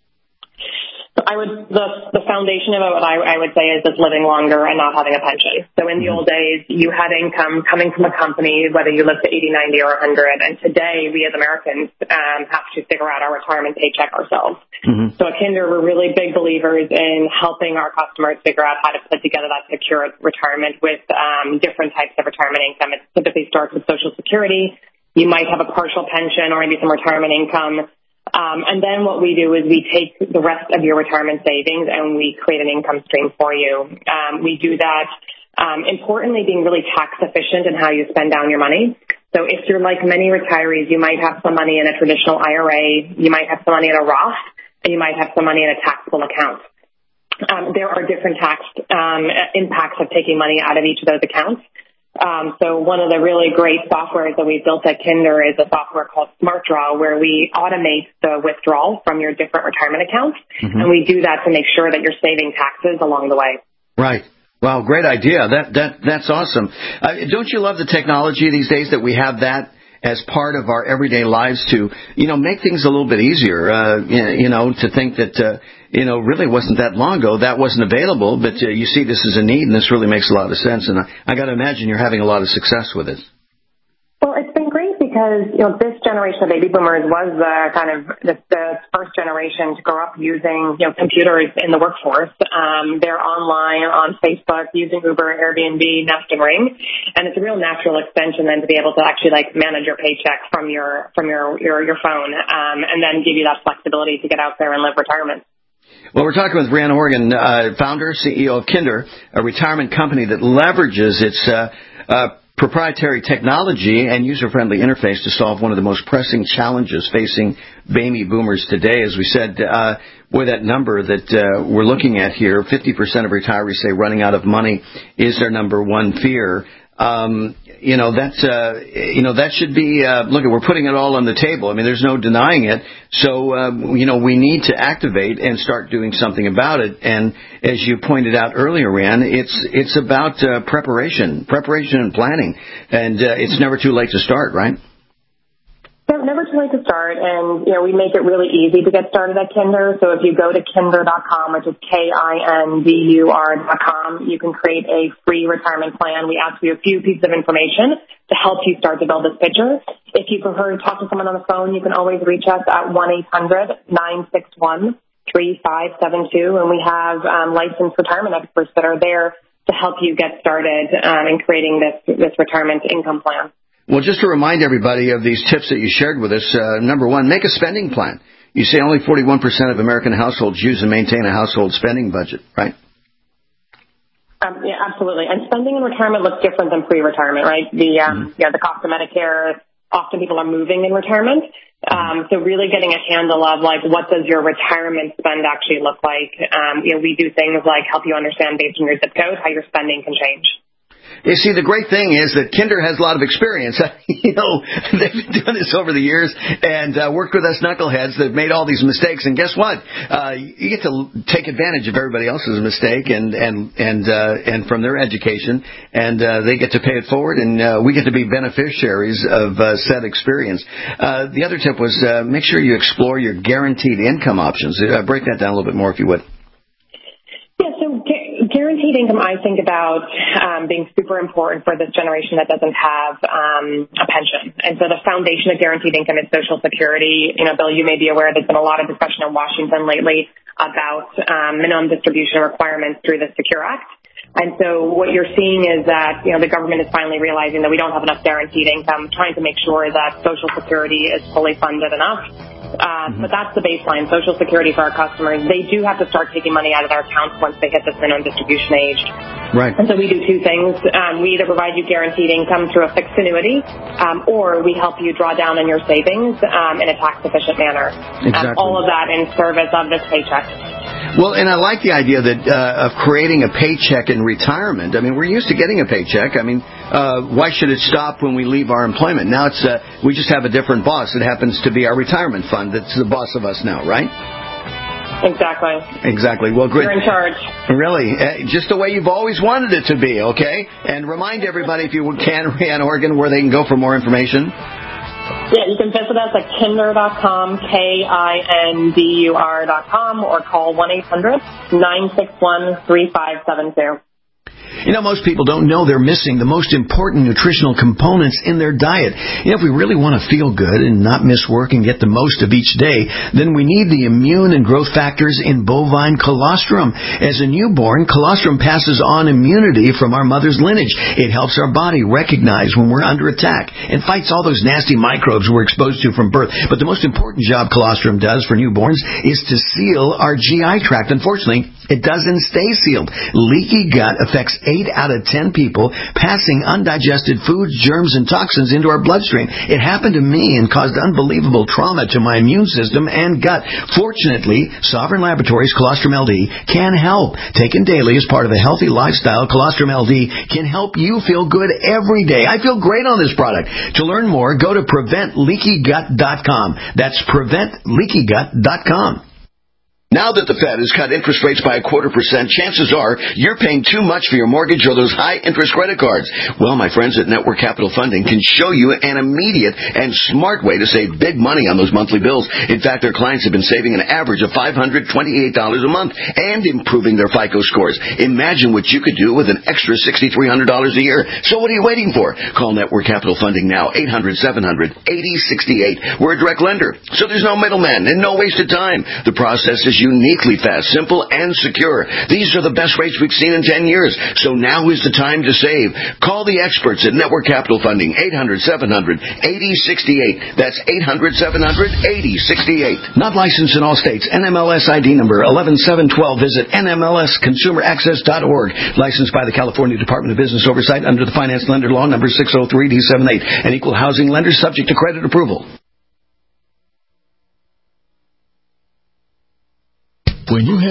I would the the foundation of it, what I, I would say, is just living longer and not having a pension. So in the old days, you had income coming from a company, whether you lived to eighty, ninety, or one hundred. And today, we as Americans um, have to figure out our retirement paycheck ourselves. Mm-hmm. So at Kinder, we're really big believers in helping our customers figure out how to put together that secure retirement with um, different types of retirement income. It typically starts with Social Security. You might have a partial pension or maybe some retirement income. Um, and then what we do is we take the rest of your retirement savings and we create an income stream for you. Um, we do that, um, importantly, being really tax efficient in how you spend down your money. So if you're like many retirees, you might have some money in a traditional I R A, you might have some money in a Roth, and you might have some money in a taxable account. Um, there are different tax um, impacts of taking money out of each of those accounts. Um, so one of the really great softwares that we built at Kinder is a software called SmartDraw, where we automate the withdrawal from your different retirement accounts. Mm-hmm. And we do that to make sure that you're saving taxes along the way. Right. Wow, great idea. That that that's awesome. Uh, don't you love the technology these days that we have that as part of our everyday lives to, you know, make things a little bit easier, uh, you know, to think that, uh, you know, really wasn't that long ago that wasn't available, but uh, you see this as a need, and this really makes a lot of sense, and I, I got to imagine you're having a lot of success with it. Well, it's been great because, you know, this generation of baby boomers was the kind of the, the first generation to grow up using, you know, computers in the workforce. Um, they're online on Facebook using Uber, Airbnb, Nest, and Ring, and it's a real natural extension then to be able to actually like manage your paycheck from your from your your, your phone, um, and then give you that flexibility to get out there and live retirement. Well, we're talking with Brianna Horgan, uh, founder, C E O of Kinder, a retirement company that leverages its uh, uh, proprietary technology and user-friendly interface to solve one of the most pressing challenges facing baby boomers today. As we said, uh, boy, that number that uh, we're looking at here, fifty percent of retirees say running out of money is their number one fear. Um, you know, that's, uh, you know, that should be, uh, look, we're putting it all on the table. I mean, there's no denying it. So, um, you know, we need to activate and start doing something about it. And as you pointed out earlier, Rand, it's, it's about, uh, preparation, preparation and planning. And, uh, it's never too late to start, right? So never too late to start, and you know we make it really easy to get started at Kinder. So if you go to kinder dot com, which is K I N D U R dot com, you can create a free retirement plan. We ask you a few pieces of information to help you start to build this picture. If you prefer to talk to someone on the phone, you can always reach us at one eight hundred nine six one three five seven two, and we have um, licensed retirement experts that are there to help you get started um, in creating this this retirement income plan. Well, just to remind everybody of these tips that you shared with us, uh, number one, make a spending plan. You say only forty-one percent of American households use and maintain a household spending budget, right? Um, yeah, absolutely. And spending in retirement looks different than pre-retirement, right? The um, mm-hmm. yeah, the cost of Medicare, often people are moving in retirement. Um, so really getting a handle of, like, what does your retirement spend actually look like? Um, you know, we do things like help you understand based on your zip code how your spending can change. You see, the great thing is that Kinder has a lot of experience. You know, they've been doing this over the years and uh, worked with us knuckleheads that made all these mistakes. And guess what? Uh, you get to take advantage of everybody else's mistake and and and uh, and from their education, and uh, they get to pay it forward, and uh, we get to be beneficiaries of uh, said experience. Uh, the other tip was uh, make sure you explore your guaranteed income options. Uh, break that down a little bit more, if you would. Yeah, so guaranteed income, I think about um, being super important for this generation that doesn't have um, a pension. And so the foundation of guaranteed income is Social Security. You know, Bill, you may be aware there's been a lot of discussion in Washington lately about um, minimum distribution requirements through the Secure Act. And so what you're seeing is that, you know, the government is finally realizing that we don't have enough guaranteed income, trying to make sure that Social Security is fully funded enough. Uh, mm-hmm. But that's the baseline, Social Security for our customers. They do have to start taking money out of their accounts once they hit this minimum distribution age. Right. And so we do two things. Um, we either provide you guaranteed income through a fixed annuity, um, or we help you draw down on your savings um, in a tax-efficient manner. Exactly. Um, all of that in service of this paycheck. Well, and I like the idea that uh, of creating a paycheck in retirement. I mean, we're used to getting a paycheck. I mean, uh, why should it stop when we leave our employment? Now it's uh, we just have a different boss. It happens to be our retirement fund that's the boss of us now, right? Exactly. Exactly. Well, great. You're in charge. Really, uh, just the way you've always wanted it to be. Okay, and remind everybody, if you can, Rhiannon Horgan, where they can go for more information. Yeah, you can visit us at kinder dot com, K I N D U R dot com, or call one eight hundred nine six one three five seven two. You know, most people don't know they're missing the most important nutritional components in their diet. You know, if we really want to feel good and not miss work and get the most of each day, then we need the immune and growth factors in bovine colostrum. As a newborn, colostrum passes on immunity from our mother's lineage. It helps our body recognize when we're under attack and fights all those nasty microbes we're exposed to from birth. But the most important job colostrum does for newborns is to seal our G I tract. Unfortunately, it doesn't stay sealed. Leaky gut affects eight out of ten people, passing undigested foods, germs, and toxins into our bloodstream. It happened to me and caused unbelievable trauma to my immune system and gut. Fortunately, Sovereign Laboratories Colostrum L D can help. Taken daily as part of a healthy lifestyle, Colostrum L D can help you feel good every day. I feel great on this product. To learn more, go to prevent leaky gut dot com. That's prevent leaky gut dot com. Now that the Fed has cut interest rates by a quarter percent, chances are you're paying too much for your mortgage or those high-interest credit cards. Well, my friends at Network Capital Funding can show you an immediate and smart way to save big money on those monthly bills. In fact, their clients have been saving an average of five hundred twenty-eight dollars a month and improving their FICO scores. Imagine what you could do with an extra six thousand three hundred dollars a year. So what are you waiting for? Call Network Capital Funding now, eight hundred seven hundred eighty sixty-eight. We're a direct lender, so there's no middleman and no wasted time. The process is uniquely fast, simple, and secure. These are the best rates we've seen in ten years, so now is the time to save. Call the experts at Network Capital Funding, eight hundred seven hundred eighty sixty-eight. That's eight hundred seven hundred eighty sixty-eight. Not licensed in all states. N M L S I D number eleven seven twelve. Visit N M L S consumer access dot org. Licensed by the California Department of Business Oversight under the Finance Lender Law number six oh three D seventy-eight. An equal housing lender subject to credit approval. When you have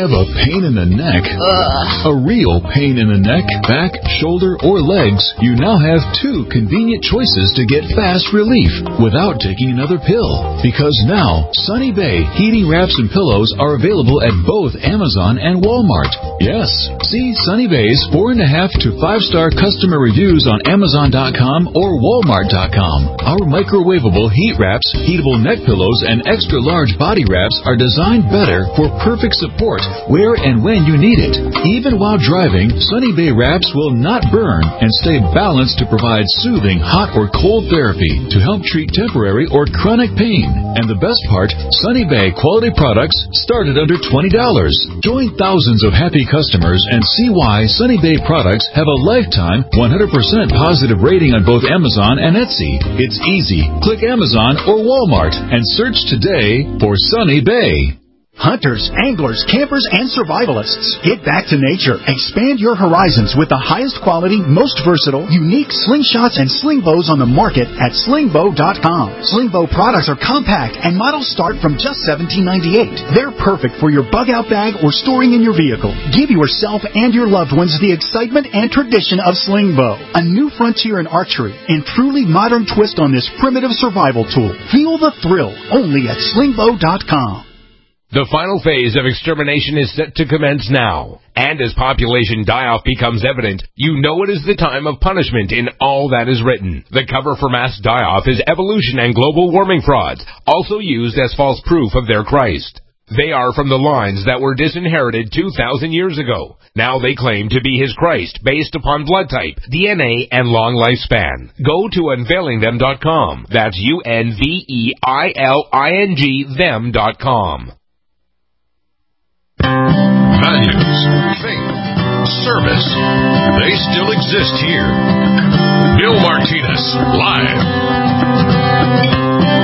have a pain in the neck, Ugh. a real pain in the neck, back, shoulder, or legs, you now have two convenient choices to get fast relief without taking another pill. Because now, Sunny Bay heating wraps and pillows are available at both Amazon and Walmart. Yes, see Sunny Bay's four and a half to five star customer reviews on Amazon dot com or Walmart dot com. Our microwavable heat wraps, heatable neck pillows, and extra large body wraps are designed better for perfect support where and when you need it. Even while driving, Sunny Bay wraps will not burn and stay balanced to provide soothing hot or cold therapy to help treat temporary or chronic pain. And the best part, Sunny Bay quality products start at under twenty dollars. Join thousands of happy customers and see why Sunny Bay products have a lifetime one hundred percent positive rating on both Amazon and Etsy. It's easy. Click Amazon or Walmart and search today for Sunny Bay. Hunters, anglers, campers, and survivalists. Get back to nature. Expand your horizons with the highest quality, most versatile, unique slingshots and sling bows on the market at sling bow dot com. Sling bow products are compact and models start from just seventeen ninety-eight. They're perfect for your bug-out bag or storing in your vehicle. Give yourself and your loved ones the excitement and tradition of sling bow. A new frontier in archery and truly modern twist on this primitive survival tool. Feel the thrill only at sling bow dot com. The final phase of extermination is set to commence now. And as population die-off becomes evident, you know it is the time of punishment in all that is written. The cover for mass die-off is evolution and global warming frauds, also used as false proof of their Christ. They are from the lines that were disinherited two thousand years ago. Now they claim to be his Christ based upon blood type, D N A, and long lifespan. Go to unveiling them dot com. That's U N V E I L I N G them dot com. Values, faith, service, they still exist here. Bill Martinez, live.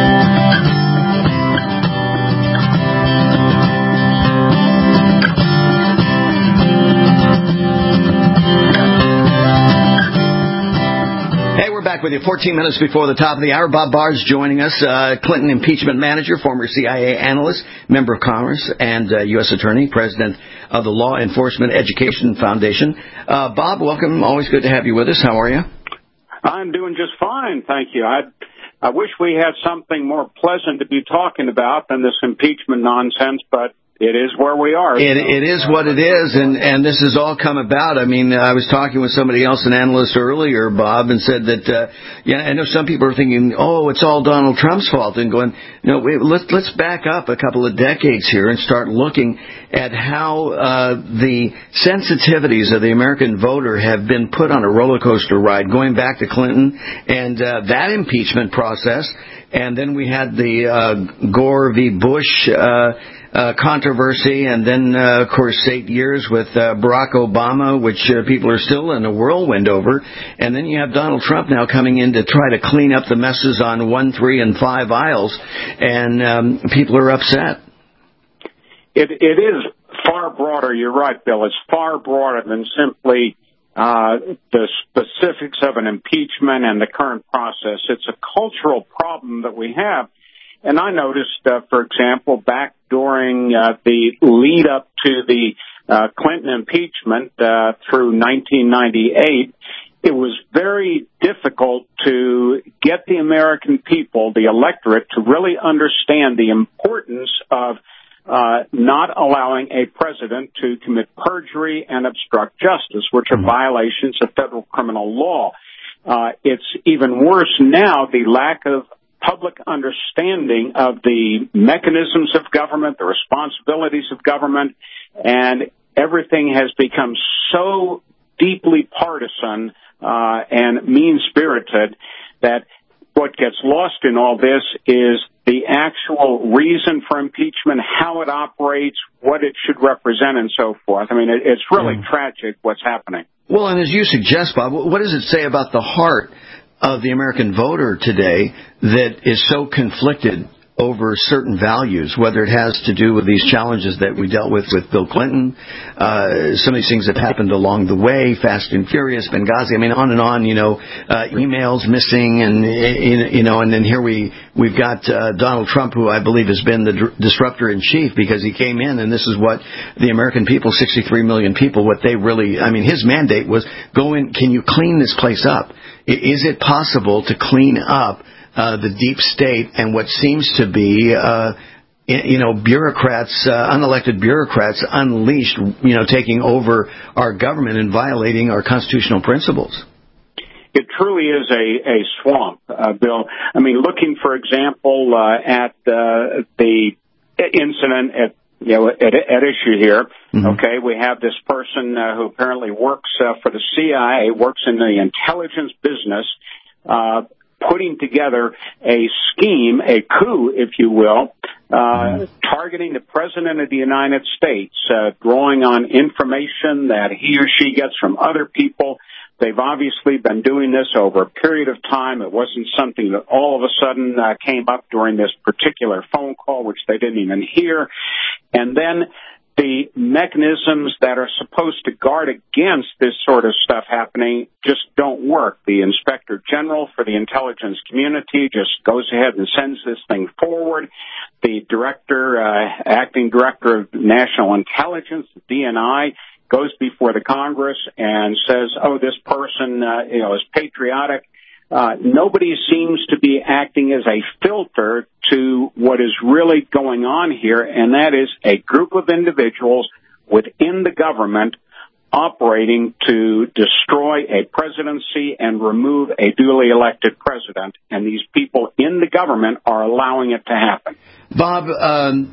Hey, we're back with you fourteen minutes before the top of the hour. Bob Barr's joining us, uh, Clinton impeachment manager, former C I A analyst, member of Congress, and uh, U S attorney, president of the Law Enforcement Education Foundation. Uh, Bob, welcome. Always good to have you with us. How are you? I'm doing just fine, thank you. I I wish we had something more pleasant to be talking about than this impeachment nonsense, but it is where we are. It, it is what it is, and, and this has all come about. I mean, I was talking with somebody else, an analyst earlier, Bob, and said that, uh, yeah, I know some people are thinking, oh, it's all Donald Trump's fault, and going, no, wait, let's, let's back up a couple of decades here and start looking at how uh, the sensitivities of the American voter have been put on a roller coaster ride, going back to Clinton and uh, that impeachment process. And then we had the uh, Gore v. Bush uh, uh, controversy, and then, uh, of course, eight years with uh, Barack Obama, which uh, people are still in a whirlwind over. And then you have Donald Trump now coming in to try to clean up the messes on one, three, and five aisles, and um, people are upset. It, it is far broader. You're right, Bill. It's far broader than simply Uh, the specifics of an impeachment and the current process. It's a cultural problem that we have. And I noticed, uh, for example, back during uh, the lead up to the uh, Clinton impeachment uh, through nineteen ninety-eight, it was very difficult to get the American people, the electorate, to really understand the importance of Uh, not allowing a president to commit perjury and obstruct justice, which are violations of federal criminal law. Uh, it's even worse now, the lack of public understanding of the mechanisms of government, the responsibilities of government, and everything has become so deeply partisan uh, and mean-spirited that what gets lost in all this is the actual reason for impeachment, how it operates, what it should represent, and so forth. I mean, it, it's really mm. tragic what's happening. Well, and as you suggest, Bob, what does it say about the heart of the American voter today that is so conflicted over certain values, whether it has to do with these challenges that we dealt with with Bill Clinton, uh, some of these things that happened along the way, Fast and Furious, Benghazi, I mean, on and on, you know, uh, emails missing, and, you know, and then here we, we've got uh, Donald Trump, who I believe has been the d- disruptor in chief, because he came in, and this is what the American people, sixty-three million people, what they really, I mean, his mandate was, go in, can you clean this place up? Is it possible to clean up Uh, the deep state and what seems to be, uh, you know, bureaucrats, uh, unelected bureaucrats unleashed, you know, taking over our government and violating our constitutional principles? It truly is a, a swamp, uh, Bill. I mean, looking, for example, uh, at uh, the incident at, you know, at, at issue here, mm-hmm. okay, we have this person uh, who apparently works uh, for the C I A, works in the intelligence business, uh, putting together a scheme, a coup, if you will, uh, targeting the President of the United States, uh, drawing on information that he or she gets from other people. They've obviously been doing this over a period of time. It wasn't something that all of a sudden uh, came up during this particular phone call, which they didn't even hear. And then the mechanisms that are supposed to guard against this sort of stuff happening just don't work. The Inspector General for the intelligence community just goes ahead and sends this thing forward. The director, uh, acting director of national intelligence, D N I, goes before the Congress and says, oh, this person, uh, you know, is patriotic. Uh, nobody seems to be acting as a filter to what is really going on here, and that is a group of individuals within the government operating to destroy a presidency and remove a duly elected president, and these people in the government are allowing it to happen. Bob, um,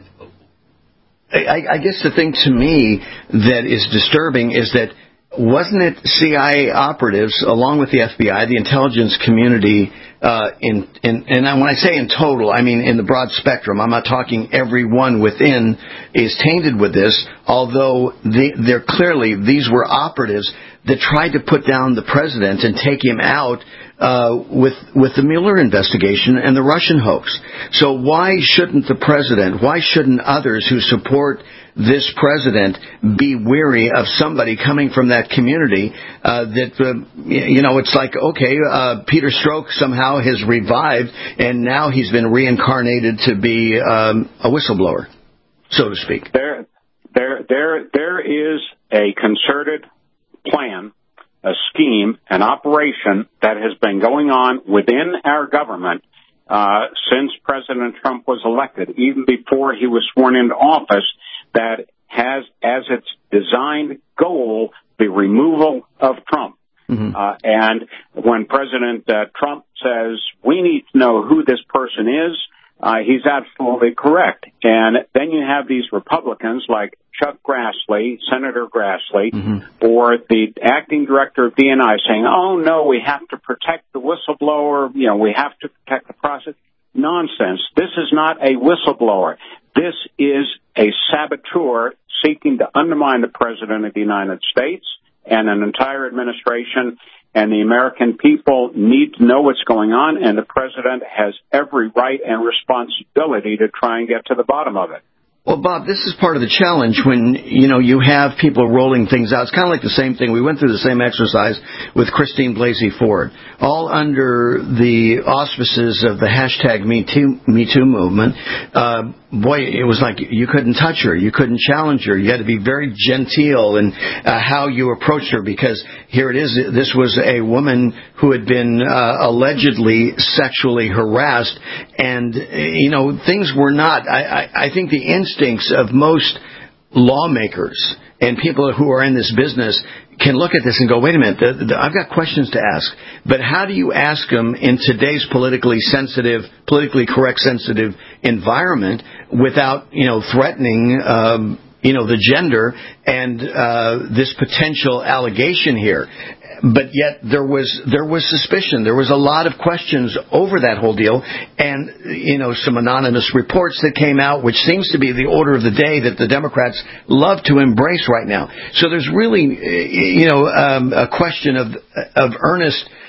I, I guess the thing to me that is disturbing is that wasn't it C I A operatives, along with the F B I, the intelligence community, uh, in, in, and when I say in total, I mean in the broad spectrum. I'm not talking everyone within is tainted with this, although they, they're clearly, these were operatives that tried to put down the president and take him out uh, with with the Mueller investigation and the Russian hoax. So why shouldn't the president, why shouldn't others who support this president be weary of somebody coming from that community uh, that, uh, you know, it's like, okay, uh, Peter Strzok somehow has revived, and now he's been reincarnated to be um, a whistleblower, so to speak. There, there, there, there is a concerted plan, a scheme, an operation that has been going on within our government uh, since President Trump was elected, even before he was sworn into office, that has as its designed goal the removal of Trump. Mm-hmm. Uh, and when President uh, Trump says, we need to know who this person is, uh, he's absolutely correct. And then you have these Republicans like Chuck Grassley, Senator Grassley, mm-hmm. or the acting director of D N I saying, oh, no, we have to protect the whistleblower, you know, we have to protect the process. Nonsense. This is not a whistleblower. This is a saboteur seeking to undermine the President of the United States and an entire administration, and the American people need to know what's going on, and the President has every right and responsibility to try and get to the bottom of it. Well, Bob, this is part of the challenge when, you know, you have people rolling things out. It's kind of like the same thing. We went through the same exercise with Christine Blasey Ford, all under the auspices of the hashtag Me Too, Me Too movement. Uh, boy, it was like you couldn't touch her. You couldn't challenge her. You had to be very genteel in uh, how you approached her, because here it is. This was a woman who had been uh, allegedly sexually harassed, and, you know, things were not, I, I, I think the instincts of most lawmakers and people who are in this business can look at this and go, wait a minute, the, the, I've got questions to ask. But how do you ask them in today's politically sensitive, politically correct, sensitive environment without, you know, threatening, um, you know, the gender and uh, this potential allegation here? But yet there was there was suspicion. There was a lot of questions over that whole deal, and, you know, some anonymous reports that came out, which seems to be the order of the day that the Democrats love to embrace right now. So there's really, you know, um, a question of of earnest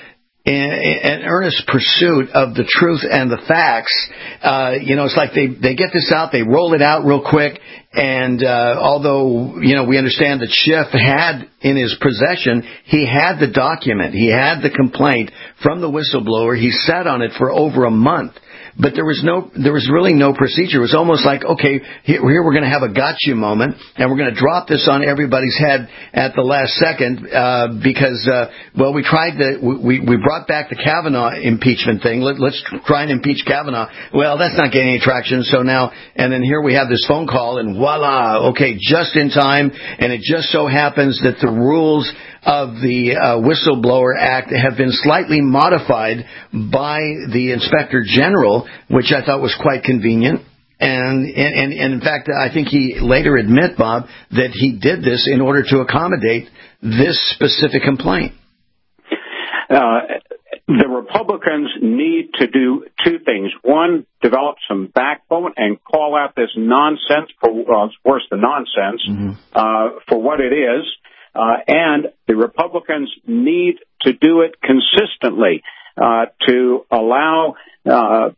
in, in earnest pursuit of the truth and the facts. Uh, you know, it's like they, they get this out, they roll it out real quick, and uh, although, you know, we understand that Schiff had in his possession, he had the document, he had the complaint from the whistleblower, he sat on it for over a month. But there was no, there was really no procedure. It was almost like, okay, here, here we're going to have a gotcha moment, and we're going to drop this on everybody's head at the last second, uh, because, uh, well, we tried to, we, we brought back the Kavanaugh impeachment thing. Let, let's try and impeach Kavanaugh. Well, that's not getting any traction, so now, and then here we have this phone call, and voila, okay, just in time, and it just so happens that the rules of the uh, Whistleblower Act have been slightly modified by the Inspector General, which I thought was quite convenient. And, and, and in fact, I think he later admit, Bob, that he did this in order to accommodate this specific complaint. Uh, the Republicans need to do two things. One, develop some backbone and call out this nonsense, for well, it's worse than nonsense, mm-hmm. uh, for what it is. Uh, and the Republicans need to do it consistently, uh, to allow, uh,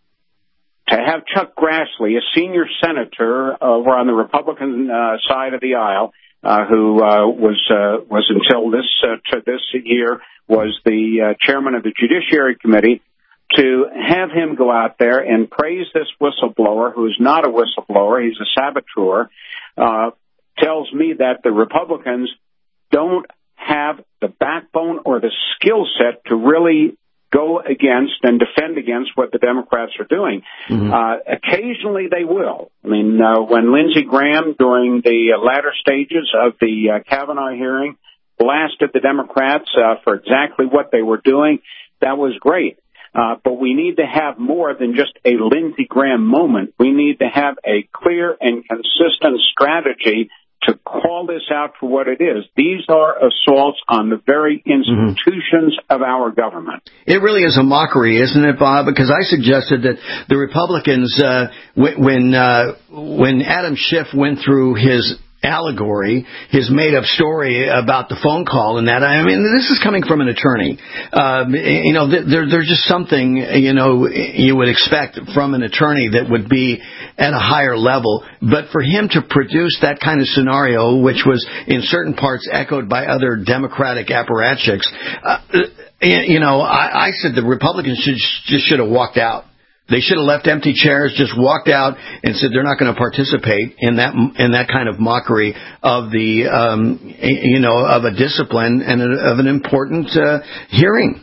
to have Chuck Grassley, a senior senator over on the Republican, uh, side of the aisle, uh, who, uh, was, uh, was until this, uh, to this year was the, uh, chairman of the Judiciary Committee, to have him go out there and praise this whistleblower, who is not a whistleblower, he's a saboteur, uh, tells me that the Republicans don't have the backbone or the skill set to really go against and defend against what the Democrats are doing. Mm-hmm. Uh, occasionally they will. I mean, uh, when Lindsey Graham, during the uh, latter stages of the uh, Kavanaugh hearing, blasted the Democrats uh, for exactly what they were doing, that was great. Uh, but we need to have more than just a Lindsey Graham moment. We need to have a clear and consistent strategy to call this out for what it is. These are assaults on the very institutions mm-hmm. of our government. It really is a mockery, isn't it, Bob? Because I suggested that the Republicans, uh, when uh, when Adam Schiff went through his allegory, his made-up story about the phone call and that. I mean, this is coming from an attorney. Uh, you know, there, there's just something, you know, you would expect from an attorney that would be at a higher level. But for him to produce that kind of scenario, which was in certain parts echoed by other Democratic apparatchiks, uh, you know, I, I said the Republicans should, just should have walked out. They should have left empty chairs, just walked out, and said they're not going to participate in that in that kind of mockery of the um, you know of a discipline and a, of an important uh, hearing.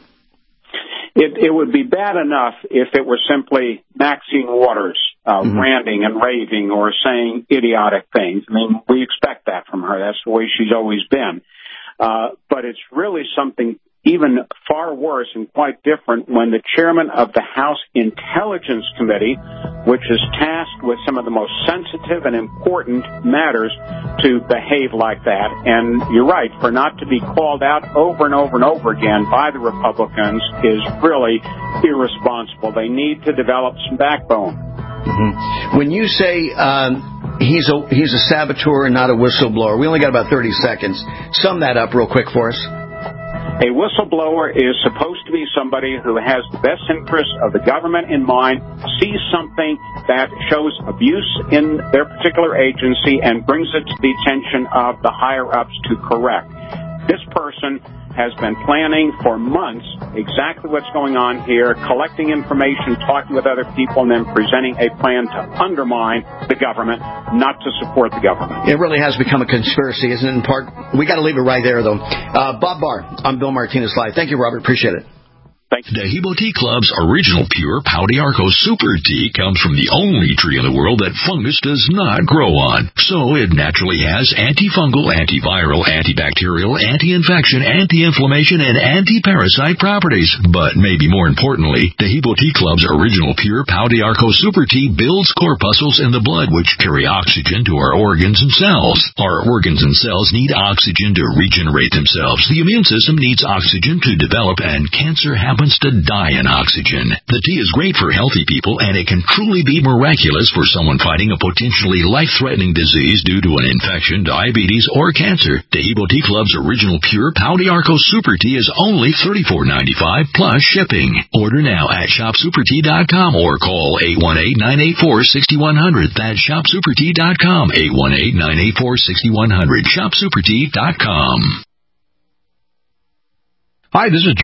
It, it would be bad enough if it were simply Maxine Waters uh, mm-hmm. ranting and raving or saying idiotic things. I mean, we expect that from her. That's the way she's always been. Uh, but it's really something even far worse and quite different when the chairman of the House Intelligence Committee, which is tasked with some of the most sensitive and important matters, to behave like that. And you're right, for not to be called out over and over and over again by the Republicans is really irresponsible. They need to develop some backbone. Mm-hmm. When you say um, he's a he's a saboteur and not a whistleblower, we only got about thirty seconds. Sum that up real quick for us. A whistleblower is supposed to be somebody who has the best interests of the government in mind, sees something that shows abuse in their particular agency, and brings it to the attention of the higher-ups to correct. This person has been planning for months exactly what's going on here, collecting information, talking with other people, and then presenting a plan to undermine the government, not to support the government. It really has become a conspiracy, isn't it, in part? We got to leave it right there, though. Uh, Bob Barr, I'm Bill Martinez Live. Thank you, Robert. Appreciate it. Dehibo Tea Club's original pure Pau d'Arco Super Tea comes from the only tree in the world that fungus does not grow on. So it naturally has antifungal, antiviral, antibacterial, anti-infection, anti-inflammation, and anti-parasite properties. But maybe more importantly, Dehibo Tea Club's original pure Pau d'Arco Super Tea builds corpuscles in the blood which carry oxygen to our organs and cells. Our organs and cells need oxygen to regenerate themselves. The immune system needs oxygen to develop, and cancer happens happens to die in oxygen. The tea is great for healthy people, and it can truly be miraculous for someone fighting a potentially life-threatening disease due to an infection, diabetes, or cancer. Taheebo Tea Club's original pure Pau d'Arco Super Tea is only thirty-four ninety-five plus shipping. Order now at shop super tea dot com or call eight one eight, nine eight four, six one zero zero. That's shop super tea dot com, eight one eight, nine eight four, six one zero zero. shop super tea dot com. Hi, this is